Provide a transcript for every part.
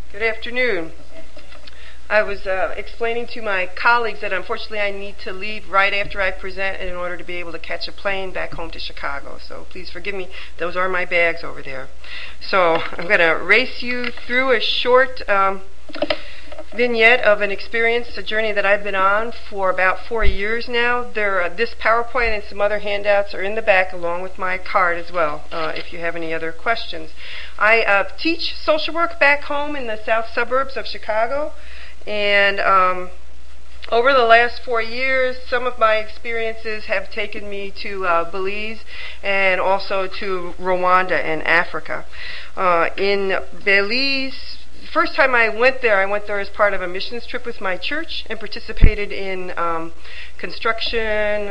Good afternoon. I was explaining to my colleagues that unfortunately I need to leave right after I present in order to be able to catch a plane back home to Chicago. So please forgive me. Those are my bags over there. So I'm going to race you through a short vignette of an experience, a journey that I've been on for about 4 years now. This PowerPoint and some other handouts are in the back along with my card as well, if you have any other questions. I teach social work back home in the south suburbs of Chicago, and over the last 4 years, some of my experiences have taken me to Belize and also to Rwanda in Africa. In Belize, first time I went there as part of a missions trip with my church and participated in construction,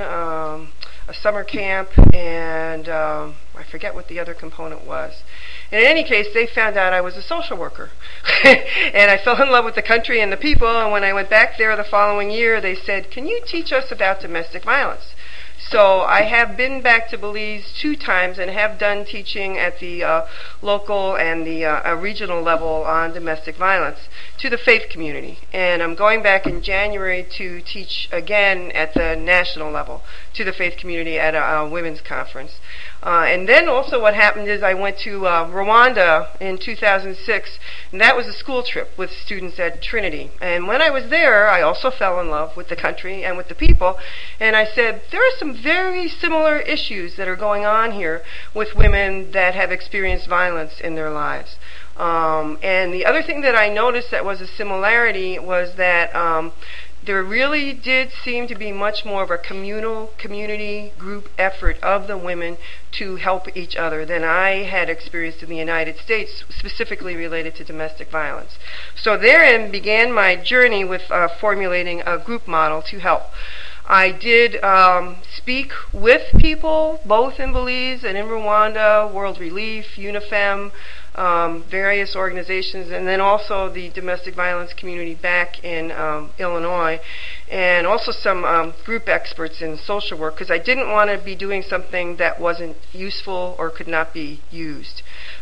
a summer camp, and I forget what the other component was. In any case, they found out I was a social worker. And I fell in love with the country and the people, and when I went back there the following year, they said, "Can you teach us about domestic violence?" So I have been back to Belize 2 times and have done teaching at the local and the regional level on domestic violence to the faith community. And I'm going back in January to teach again at the national level to the faith community at a women's conference. And then also what happened is I went to Rwanda in 2006, and that was a school trip with students at Trinity. And when I was there, I also fell in love with the country and with the people, and I said, there are some very similar issues that are going on here with women that have experienced violence in their lives. And the other thing that I noticed that was a similarity was that there really did seem to be much more of a community group effort of the women to help each other than I had experienced in the United States, specifically related to domestic violence. So therein began my journey with formulating a group model to help. I did speak with people, both in Belize and in Rwanda, World Relief, UNIFEM, various organizations, and then also the domestic violence community back in Illinois, and also some group experts in social work, because I didn't want to be doing something that wasn't useful or could not be used.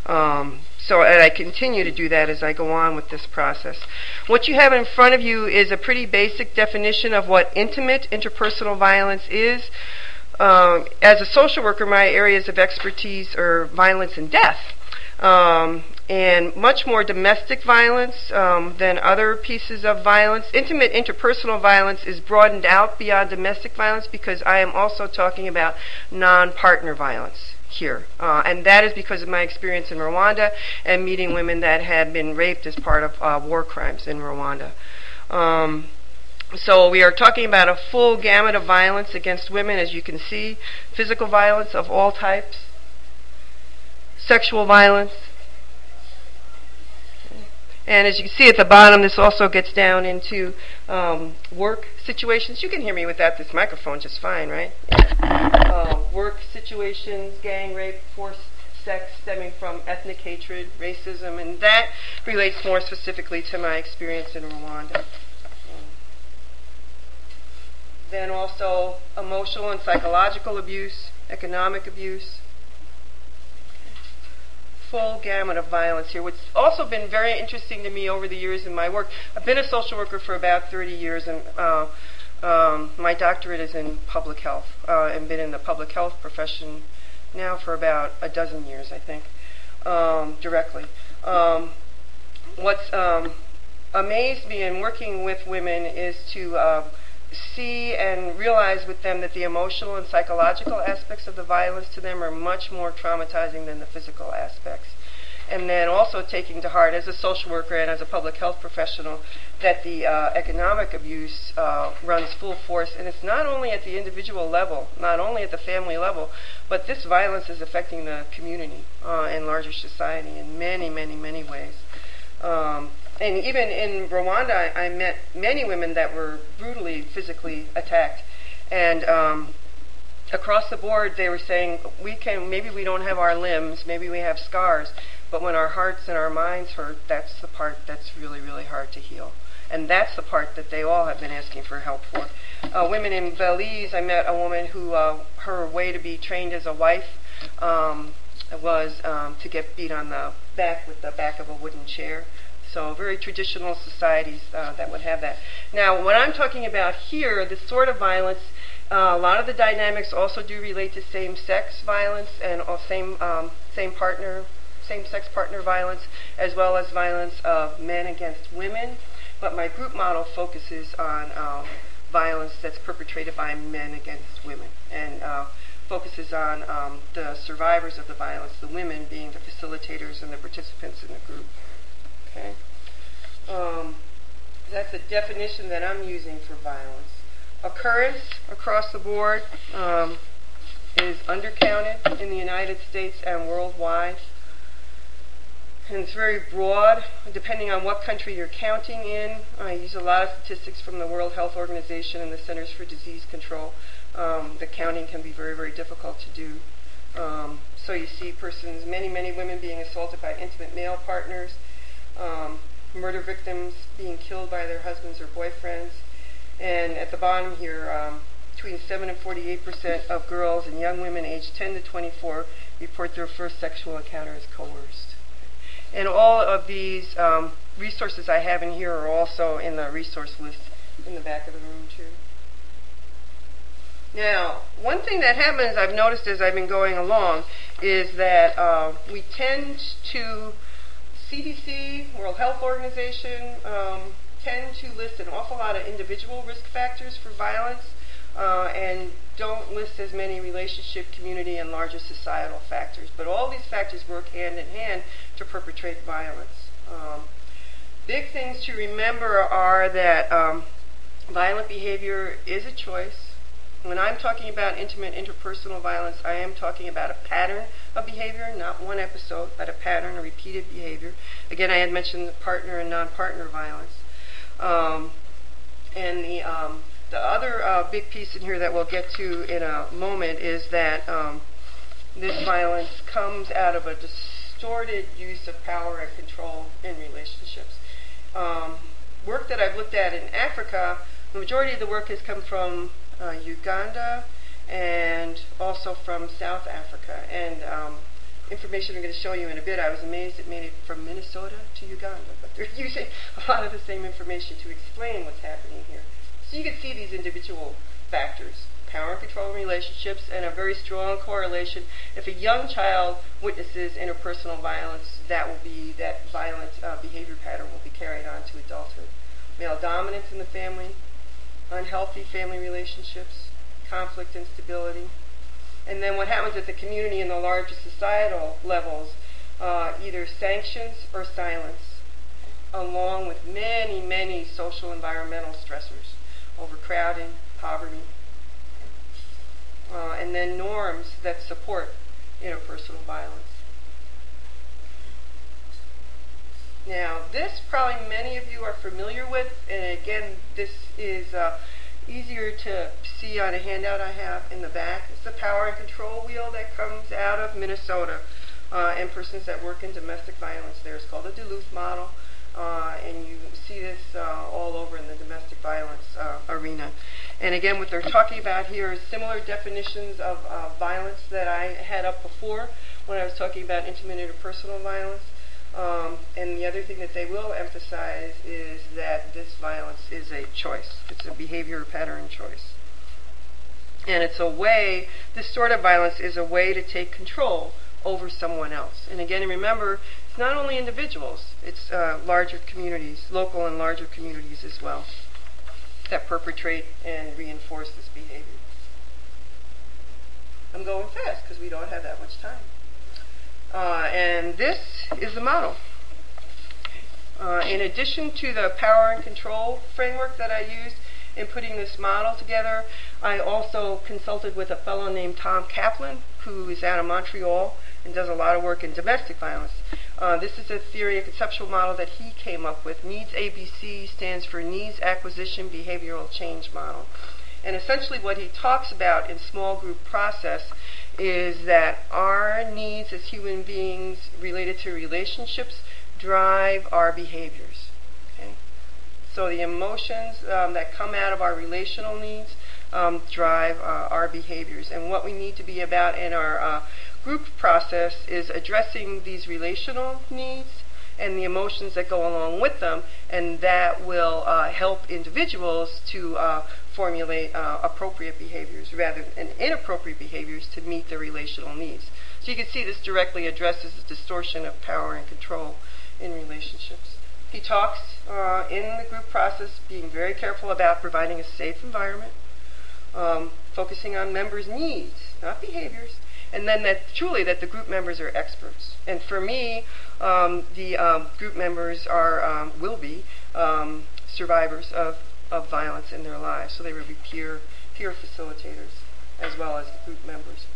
So I continue to do that as I go on with this process. What you have in front of you is a pretty basic definition of what intimate interpersonal violence is. As a social worker, my areas of expertise are violence and death. And much more domestic violence than other pieces of violence. Intimate interpersonal violence is broadened out beyond domestic violence because I am also talking about non-partner violence here. And that is because of my experience in Rwanda and meeting women that had been raped as part of war crimes in Rwanda. So we are talking about a full gamut of violence against women, as you can see. Physical violence of all types. Sexual violence. And as you can see at the bottom, this also gets down into work situations. You can hear me without this microphone just fine, right? Work situations, gang rape, forced sex stemming from ethnic hatred, racism, and that relates more specifically to my experience in Rwanda. Then also emotional and psychological abuse, economic abuse. Full gamut of violence here. What's also been very interesting to me over the years in my work, I've been a social worker for about 30 years, and my doctorate is in public health, and been in the public health profession now for about a dozen years, I think, directly. What's amazed me in working with women is to see and realize with them that the emotional and psychological aspects of the violence to them are much more traumatizing than the physical aspects. And then also taking to heart as a social worker and as a public health professional that the economic abuse runs full force, and it's not only at the individual level, not only at the family level, but this violence is affecting the community and larger society in many, many, many ways. And even in Rwanda, I met many women that were brutally physically attacked. And across the board, they were saying, maybe we don't have our limbs, maybe we have scars, but when our hearts and our minds hurt, that's the part that's really, really hard to heal. And that's the part that they all have been asking for help for. Women in Belize, I met a woman who, her way to be trained as a wife was to get beat on the back with the back of a wooden chair. So very traditional societies that would have that. Now, what I'm talking about here, this sort of violence, a lot of the dynamics also do relate to same-sex violence and same-sex partner violence, as well as violence of men against women. But my group model focuses on violence that's perpetrated by men against women, and focuses on the survivors of the violence, the women being the facilitators and the participants in the group. Okay, that's a definition that I'm using for violence. Occurrence across the board is undercounted in the United States and worldwide. And it's very broad, depending on what country you're counting in. I use a lot of statistics from the World Health Organization and the Centers for Disease Control. The counting can be very, very difficult to do. So you see persons, many, many women being assaulted by intimate male partners, murder victims being killed by their husbands or boyfriends. And at the bottom here, between 7 and 48% of girls and young women aged 10 to 24 report their first sexual encounter as coerced. And all of these resources I have in here are also in the resource list in the back of the room too. Now, one thing that happens, I've noticed as I've been going along, is that we tend to, CDC, World Health Organization, tend to list an awful lot of individual risk factors for violence and don't list as many relationship, community, and larger societal factors. But all these factors work hand in hand to perpetrate violence. Big things to remember are that violent behavior is a choice. When I'm talking about intimate interpersonal violence, I am talking about a pattern of behavior, not one episode, but a pattern, a repeated behavior. Again, I had mentioned the partner and non-partner violence. And the other big piece in here that we'll get to in a moment is that this violence comes out of a distorted use of power and control in relationships. Work that I've looked at in Africa, the majority of the work has come from Uganda and also from South Africa. And information I'm going to show you in a bit, I was amazed it made it from Minnesota to Uganda. But they're using a lot of the same information to explain what's happening here. So you can see these individual factors, power and control in relationships, and a very strong correlation. If a young child witnesses interpersonal violence, that violent behavior pattern will be carried on to adulthood. Male dominance in the family, unhealthy family relationships, conflict, instability. And then what happens at the community and the larger societal levels, either sanctions or silence, along with many, many social environmental stressors, overcrowding, poverty, and then norms that support interpersonal violence. Now, this probably many of you are familiar with, and again, this is easier to see on a handout I have in the back. It's the power and control wheel that comes out of Minnesota and persons that work in domestic violence there. It's called the Duluth model, and you see this all over in the domestic violence arena. And again, what they're talking about here is similar definitions of violence that I had up before when I was talking about intimate interpersonal violence. And the other thing that they will emphasize is that this violence is a choice. It's a behavior pattern choice. And it's a way, this sort of violence is a way to take control over someone else. And again, remember, it's not only individuals, it's larger communities, local and larger communities as well, that perpetrate and reinforce this behavior. I'm going fast because we don't have that much time. And this is the model. In addition to the power and control framework that I used in putting this model together, I also consulted with a fellow named Tom Kaplan, who is out of Montreal and does a lot of work in domestic violence. This is a theory, a conceptual model that he came up with. NEEDS ABC stands for Needs Acquisition Behavioral Change Model. And essentially what he talks about in small group process is that our needs as human beings related to relationships drive our behaviors. Okay? So the emotions that come out of our relational needs drive our behaviors. And what we need to be about in our group process is addressing these relational needs and the emotions that go along with them, and that will help individuals to formulate appropriate behaviors rather than inappropriate behaviors to meet their relational needs. So you can see this directly addresses the distortion of power and control in relationships. He talks in the group process being very careful about providing a safe environment, focusing on members' needs, not behaviors, and then that truly that the group members are experts. And for me, the group members are will be survivors of violence in their lives, so they will be peer facilitators as well as the group members.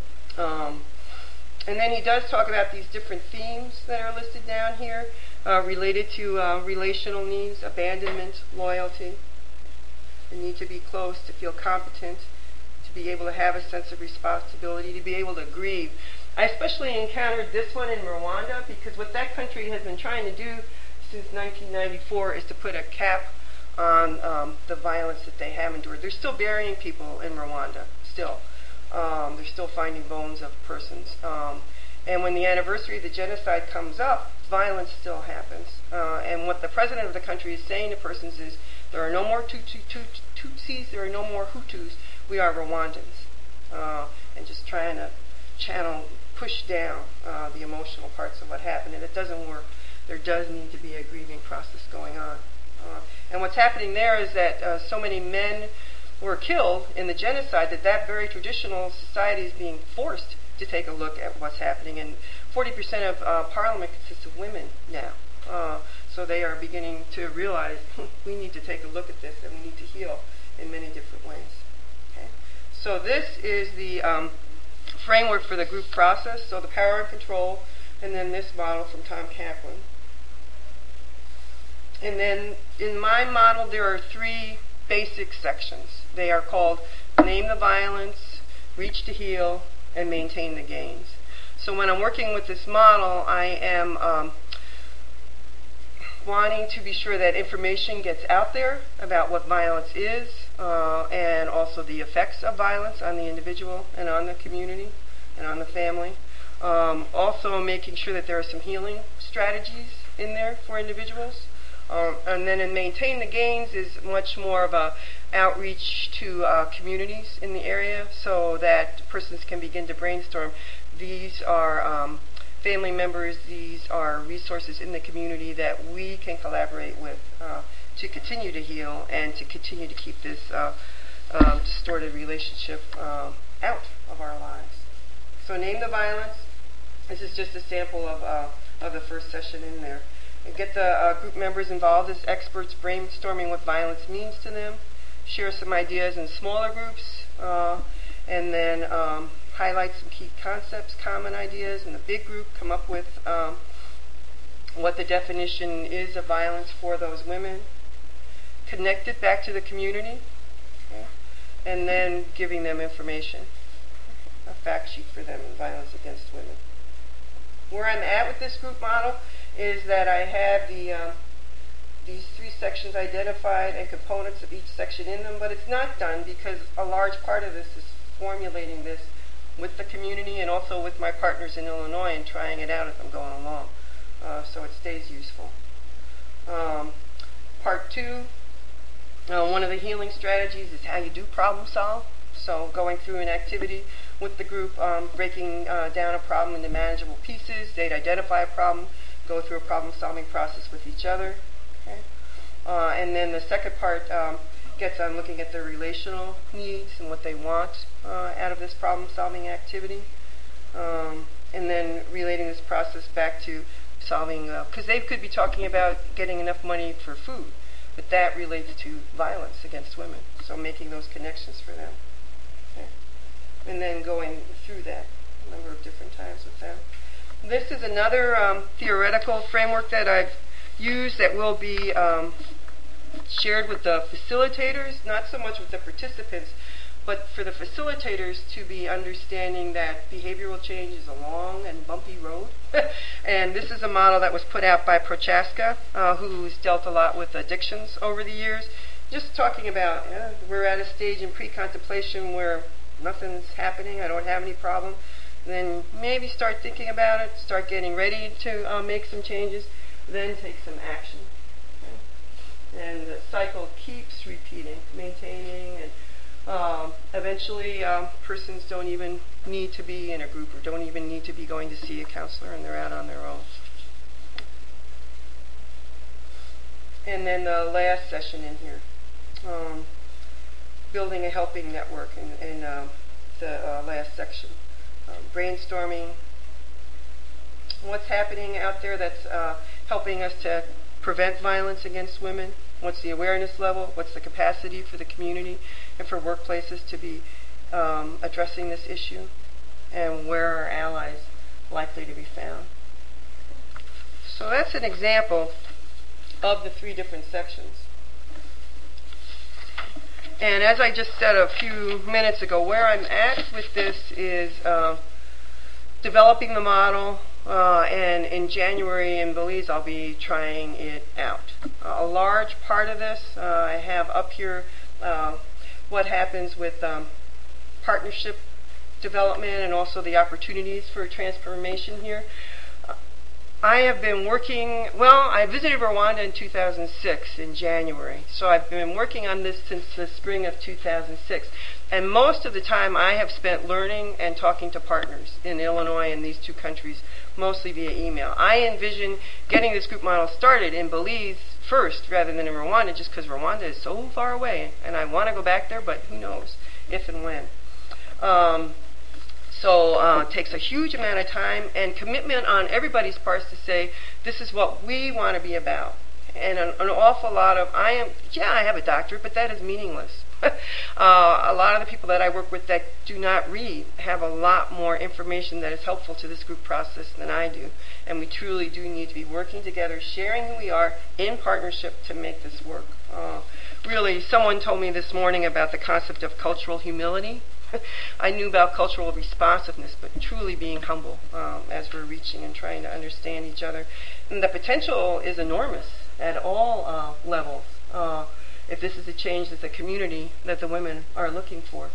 And then he does talk about these different themes that are listed down here related to relational needs: abandonment, loyalty, the need to be close, to feel competent, to be able to have a sense of responsibility, to be able to grieve. I especially encountered this one in Rwanda because what that country has been trying to do since 1994 is to put a cap on the violence that they have endured. They're still burying people in Rwanda, still. They're still finding bones of persons. And when the anniversary of the genocide comes up, violence still happens. And what the president of the country is saying to persons is, there are no more Tutsis, there are no more Hutus, we are Rwandans. And just trying to push down the emotional parts of what happened. And it doesn't work. There does need to be a grieving process going on. And what's happening there is that so many men were killed in the genocide that very traditional society is being forced to take a look at what's happening. And 40% of parliament consists of women now. So they are beginning to realize we need to take a look at this and we need to heal in many different ways. Okay? So this is the framework for the group process, so the power and control, and then this model from Tom Kaplan. And then in my model there are 3 basic sections. They are called name the violence, reach to heal, and maintain the gains. So when I'm working with this model, I am wanting to be sure that information gets out there about what violence is and also the effects of violence on the individual and on the community and on the family. Also making sure that there are some healing strategies in there for individuals. And then in Maintain the Gains is much more of a outreach to communities in the area so that persons can begin to brainstorm. These are family members, these are resources in the community that we can collaborate with to continue to heal and to continue to keep this distorted relationship out of our lives. So name the violence. This is just a sample of the first session in there. And get the group members involved as experts brainstorming what violence means to them. Share some ideas in smaller groups, and then highlight some key concepts, common ideas in the big group. Come up with what the definition is of violence for those women. Connect it back to the community, okay? And then giving them information, a fact sheet for them in violence against women. Where I'm at with this group model is that I have these 3 sections identified and components of each section in them, but it's not done because a large part of this is formulating this with the community and also with my partners in Illinois and trying it out as I'm going along, so it stays useful. Part 2, one of the healing strategies is how you do problem solve. So going through an activity with the group, breaking down a problem into manageable pieces. They'd identify a problem, go through a problem-solving process with each other. Okay? And then the second part gets on looking at their relational needs and what they want out of this problem-solving activity. And then relating this process back to solving, because they could be talking about getting enough money for food, but that relates to violence against women. So making those connections for them. Okay? And then going through that a number of different times with them. This is another theoretical framework that I've used that will be shared with the facilitators, not so much with the participants, but for the facilitators to be understanding that behavioral change is a long and bumpy road. And this is a model that was put out by Prochaska, who's dealt a lot with addictions over the years. Just talking about, we're at a stage in pre-contemplation where nothing's happening, I don't have any problem. Then maybe start thinking about it, start getting ready to make some changes. then take some action. Okay? And the cycle keeps repeating, maintaining, and eventually persons don't even need to be in a group or don't even need to be going to see a counselor, and they're out on their own. And then the last session in here, building a helping network in the last section. Brainstorming what's happening out there that's helping us to prevent violence against women. What's the awareness level? What's the capacity for the community and for workplaces to be addressing this issue? And where are allies likely to be found? So that's an example of the 3 different sections. And as I just said a few minutes ago, where I'm at with this is developing the model, and in January in Belize I'll be trying it out. A large part of this, I have up here what happens with partnership development and also the opportunities for transformation here. I have been working, I visited Rwanda in 2006 in January, so I've been working on this since the spring of 2006. And most of the time I have spent learning and talking to partners in Illinois and these 2 countries, mostly via email. I envision getting this group model started in Belize first rather than in Rwanda, just because Rwanda is so far away, and I want to go back there, but who knows if and when. So it takes a huge amount of time and commitment on everybody's parts to say, this is what we want to be about. And an awful lot of, I have a doctorate, but that is meaningless. A lot of the people that I work with that do not read have a lot more information that is helpful to this group process than I do. And we truly do need to be working together, sharing who we are in partnership to make this work. Really, someone told me this morning about the concept of cultural humility. I knew about cultural responsiveness, but truly being humble as we're reaching and trying to understand each other. And the potential is enormous at all levels. If this is a change that the community, that the women are looking for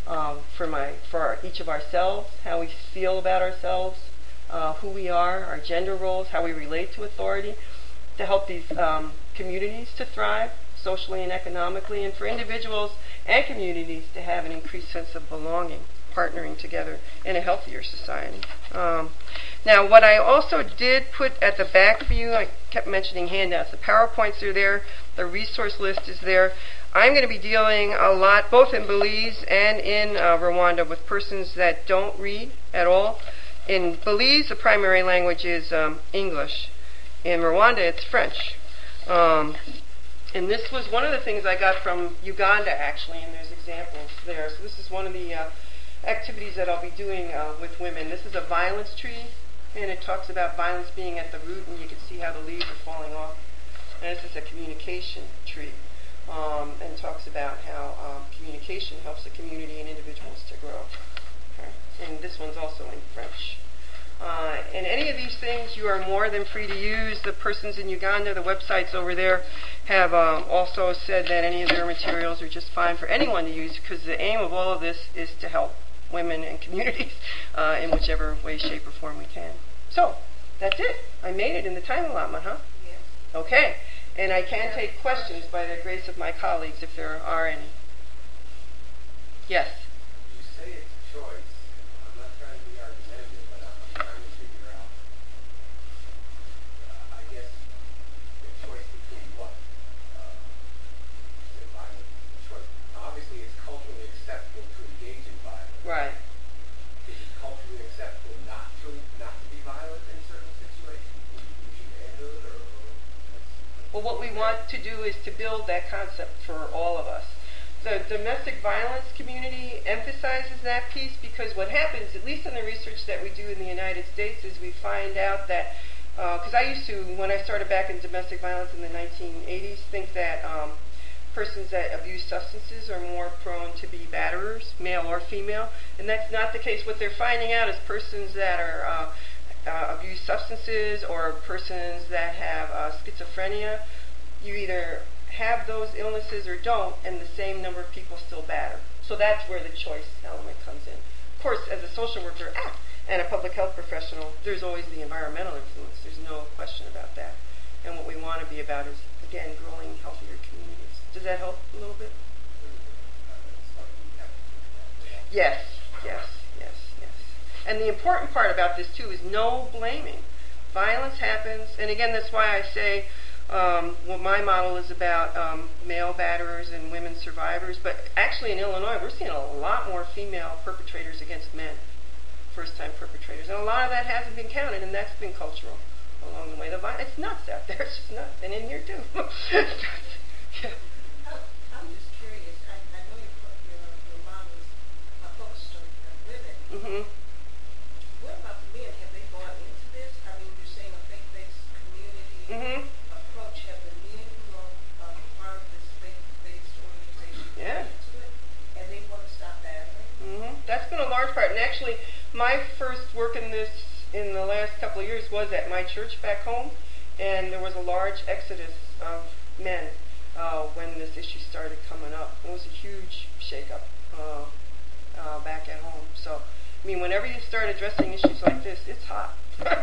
each of ourselves, how we feel about ourselves, who we are, our gender roles, how we relate to authority, to help these communities to thrive socially and economically, and for individuals and communities to have an increased sense of belonging, partnering together in a healthier society. Now, what I also did put at the back for you, I kept mentioning handouts. The PowerPoints are there. The resource list is there. I'm going to be dealing a lot, both in Belize and in Rwanda, with persons that don't read at all. In Belize, the primary language is English. In Rwanda, it's French. And this was one of the things I got from Uganda, actually, and there's examples there. So this is one of the activities that I'll be doing with women. This is a violence tree, and it talks about violence being at the root, and you can see how the leaves are falling off. And this is a communication tree, and talks about how communication helps the community and individuals to grow. Okay? And this one's also in French. And any of these things you are more than free to use. The persons in Uganda, the websites over there, have also said that any of their materials are just fine for anyone to use, because the aim of all of this is to help women and communities in whichever way, shape, or form we can. So, that's it. I made it in the time allotment, huh? Yes. Okay. And I can take questions by the grace of my colleagues if there are any. Yes? You say it's a choice. I'm not trying to be argumentative, but I'm trying to figure out, I guess, the choice between what? The violent choice. Obviously, it's culturally acceptable to engage in violence. Right. Is it culturally acceptable not to be violent in certain situations? Will you lose your manhood, or Well, what we want to do is to build that concept for all of us. The domestic violence community emphasizes that piece because what happens, at least in the research that we do in the United States, is we find out that, because I used to, when I started back in domestic violence in the 1980s, think that persons that abuse substances are more prone to be batterers, male or female, and that's not the case. What they're finding out is persons that are abuse substances or persons that have schizophrenia, you either have those illnesses or don't, and the same number of people still batter. So that's where the choice element comes in. Of course, as a social worker and a public health professional, there's always the environmental influence. There's no question about that. And what we want to be about is, again, growing healthier communities. Does that help a little bit? Yes, yes, yes, yes. And the important part about this, too, is no blaming. Violence happens, and again, that's why I say what my model is about male batterers and women survivors. But actually in Illinois, we're seeing a lot more female perpetrators against men, first-time perpetrators. And a lot of that hasn't been counted, and that's been cultural along the way. It's nuts out there. It's just nuts. And in here, too. Yeah. I'm just curious. I know your model is focused on women. Mm-hmm. What about the men? Have they bought into this? I mean, you're saying a faith-based community approach. Have the men who are part of this faith-based organization bought into it? And they want to stop battering? That's been a large part. And actually, my first work in this in the last couple of years was at my church back home. And there was a large exodus of men when this issue started coming up. It was a huge shakeup back at home. So, I mean, whenever you start addressing issues like this, it's hot.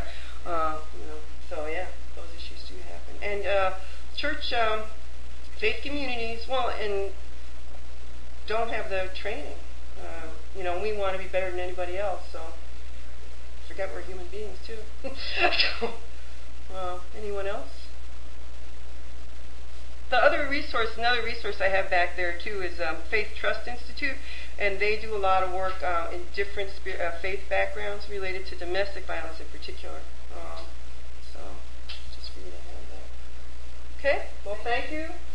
So yeah, those issues do happen. And church, faith communities, and don't have the training. We want to be better than anybody else, so forget we're human beings too. Anyone else? Another resource I have back there too is Faith Trust Institute, and they do a lot of work in different faith backgrounds related to domestic violence in particular. So, just for you to have that. Okay, well, thank you.